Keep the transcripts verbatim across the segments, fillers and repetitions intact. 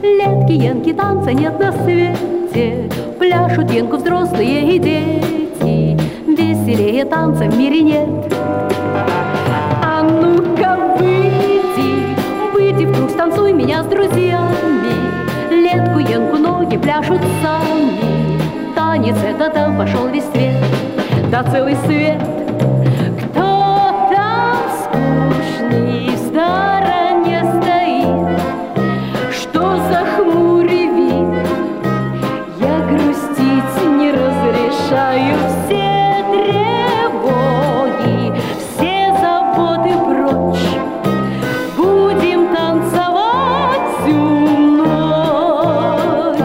Летки, янки, танца нет на свете, пляшут янку взрослые и дети, веселее танца в мире нет. А ну-ка выйди, выйди в круг, станцуй меня с друзьями, летку, янку, ноги пляшут сами, танец этот, да пошел весь свет, да целый свет. Кто там скучный в стороне стоит? Что за хмурый вид? Я грустить не разрешаю. Все тревоги, все заботы прочь. Будем танцевать всю ночь.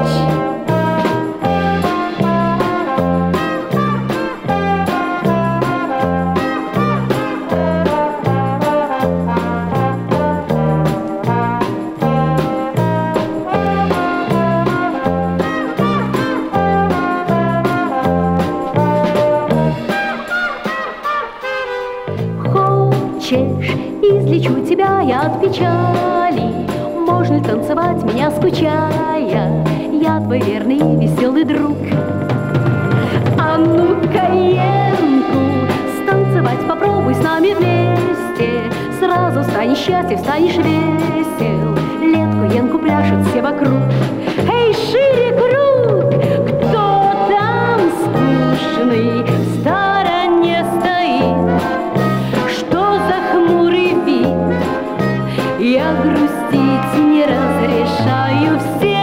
Хочешь, излечу тебя я от печали? Можно ли танцевать меня скучая? Я твой верный веселый друг. А ну-ка, янку, станцевать попробуй с нами вместе. Сразу станешь счастлив, станешь весел. Летку, янку пляшут все вокруг. Эй, шире круг! Кто там скучный в стороне стоит? Что за хмурый вид? Я грустить не разрешаю. Все